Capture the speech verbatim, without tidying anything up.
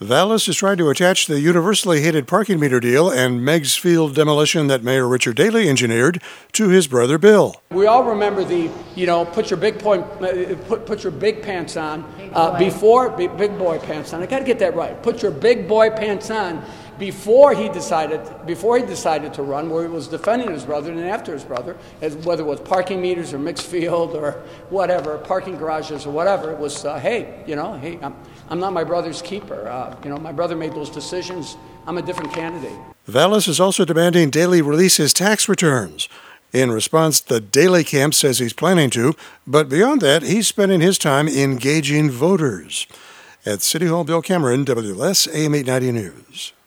Vallis is trying to attach the universally hated parking meter deal and Meigs Field demolition that Mayor Richard Daley engineered to his brother Bill. We all remember the, you know, put your big point, put put your big pants on uh, before big, big boy pants on. I got to get that right. Put your big boy pants on before he decided before he decided to run, where he was defending his brother, and after his brother, as whether it was parking meters or mixed field or whatever, parking garages or whatever. It was, uh, hey, you know, hey, I'm, I'm not my brother's keeper. Uh, you know, my brother made those decisions. I'm a different candidate. Vallis is also demanding Daley release his tax returns. In response, the Daley camp says he's planning to, but beyond that, he's spending his time engaging voters. At City Hall, Bill Cameron, W L S A M eight ninety News.